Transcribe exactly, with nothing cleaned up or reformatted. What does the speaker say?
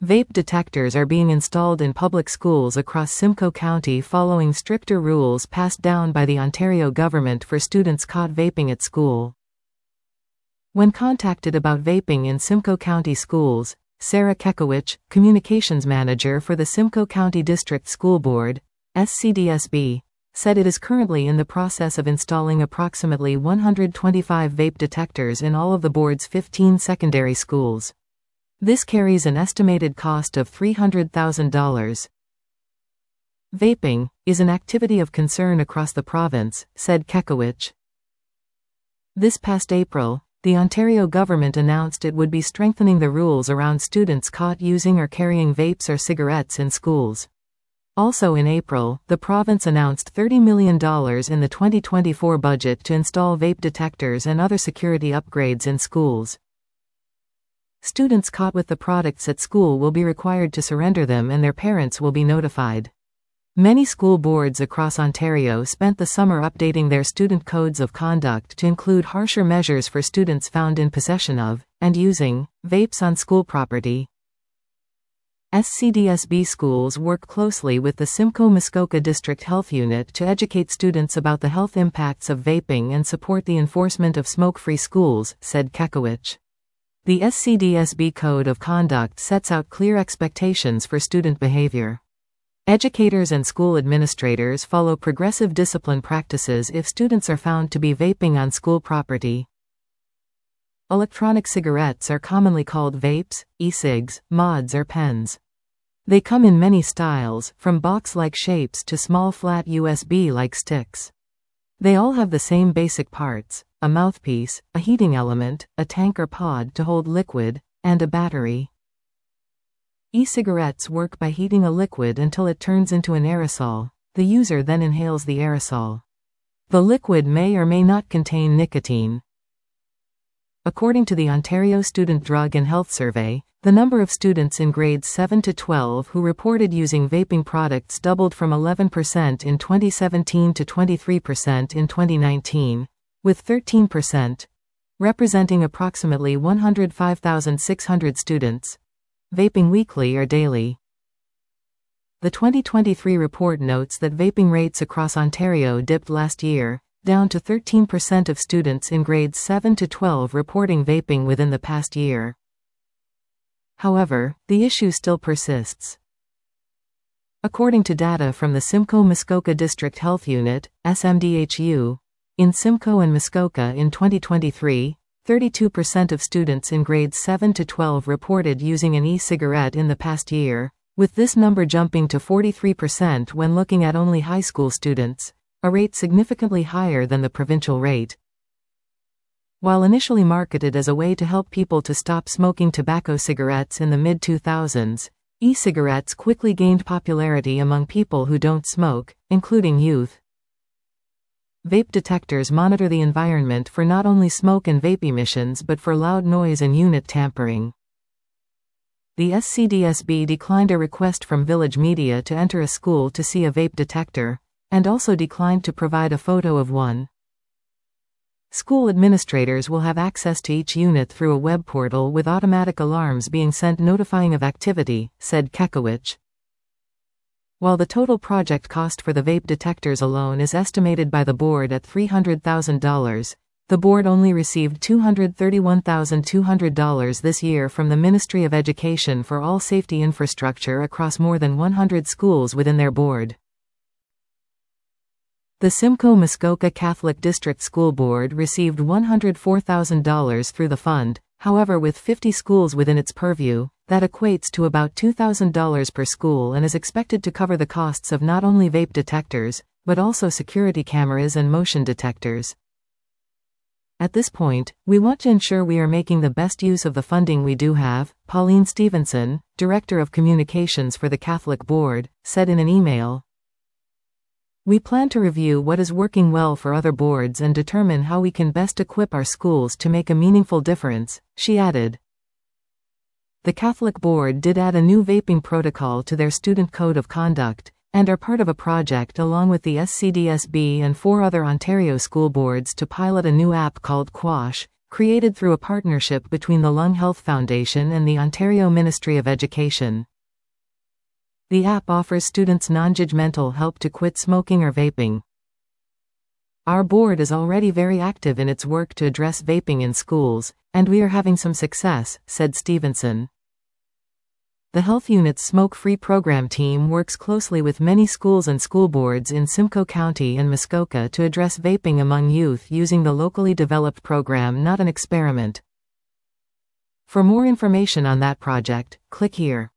Vape detectors are being installed in public schools across Simcoe County following stricter rules passed down by the Ontario government for students caught vaping at school. When contacted about vaping in Simcoe County schools, Sarah Kekowicz, communications manager for the Simcoe County District School Board, S C D S B, said it is currently in the process of installing approximately one hundred twenty-five vape detectors in all of the board's fifteen secondary schools. This carries an estimated cost of three hundred thousand dollars. Vaping is an activity of concern across the province, said Kekowicz. This past April, the Ontario government announced it would be strengthening the rules around students caught using or carrying vapes or cigarettes in schools. Also in April, the province announced thirty million dollars in the twenty twenty-four budget to install vape detectors and other security upgrades in schools. Students caught with the products at school will be required to surrender them and their parents will be notified. Many school boards across Ontario spent the summer updating their student codes of conduct to include harsher measures for students found in possession of, and using, vapes on school property. S C D S B schools work closely with the Simcoe-Muskoka District Health Unit to educate students about the health impacts of vaping and support the enforcement of smoke-free schools, said Kekowicz. The S C D S B Code of Conduct sets out clear expectations for student behavior. Educators and school administrators follow progressive discipline practices if students are found to be vaping on school property. Electronic cigarettes are commonly called vapes, e-cigs, mods or pens. They come in many styles, from box-like shapes to small flat U S B-like sticks. They all have the same basic parts: a mouthpiece, a heating element, a tank or pod to hold liquid, and a battery. E-cigarettes work by heating a liquid until it turns into an aerosol. The user then inhales the aerosol. The liquid may or may not contain nicotine. According to the Ontario Student Drug and Health Survey, the number of students in grades seven to twelve who reported using vaping products doubled from eleven percent in twenty seventeen to twenty-three percent in twenty nineteen, with thirteen percent, representing approximately one hundred five thousand six hundred students, vaping weekly or daily. The twenty twenty-three report notes that vaping rates across Ontario dipped last year, down to thirteen percent of students in grades seven to twelve reporting vaping within the past year. However, the issue still persists. According to data from the Simcoe-Muskoka District Health Unit, S M D H U, in Simcoe and Muskoka in twenty twenty-three, thirty-two percent of students in grades seven to twelve reported using an e-cigarette in the past year, with this number jumping to forty-three percent when looking at only high school students, a rate significantly higher than the provincial rate. While initially marketed as a way to help people to stop smoking tobacco cigarettes in the mid two thousands, e-cigarettes quickly gained popularity among people who don't smoke, including youth. Vape detectors monitor the environment for not only smoke and vape emissions but for loud noise and unit tampering. The S C D S B declined a request from Village Media to enter a school to see a vape detector, and also declined to provide a photo of one. School administrators will have access to each unit through a web portal with automatic alarms being sent notifying of activity, said Kekowicz. While the total project cost for the vape detectors alone is estimated by the board at three hundred thousand dollars, the board only received two hundred thirty-one thousand two hundred dollars this year from the Ministry of Education for all safety infrastructure across more than one hundred schools within their board. The Simcoe-Muskoka Catholic District School Board received one hundred four thousand dollars through the fund. However, with fifty schools within its purview, that equates to about two thousand dollars per school and is expected to cover the costs of not only vape detectors, but also security cameras and motion detectors. At this point, we want to ensure we are making the best use of the funding we do have, Pauline Stevenson, Director of Communications for the Catholic Board, said in an email. We plan to review what is working well for other boards and determine how we can best equip our schools to make a meaningful difference, she added. The Catholic Board did add a new vaping protocol to their student code of conduct, and are part of a project along with the S C D S B and four other Ontario school boards to pilot a new app called Quash, created through a partnership between the Lung Health Foundation and the Ontario Ministry of Education. The app offers students non-judgmental help to quit smoking or vaping. Our board is already very active in its work to address vaping in schools, and we are having some success, said Stevenson. The Health Unit's Smoke-Free Program team works closely with many schools and school boards in Simcoe County and Muskoka to address vaping among youth using the locally developed program Not an Experiment. For more information on that project, click here.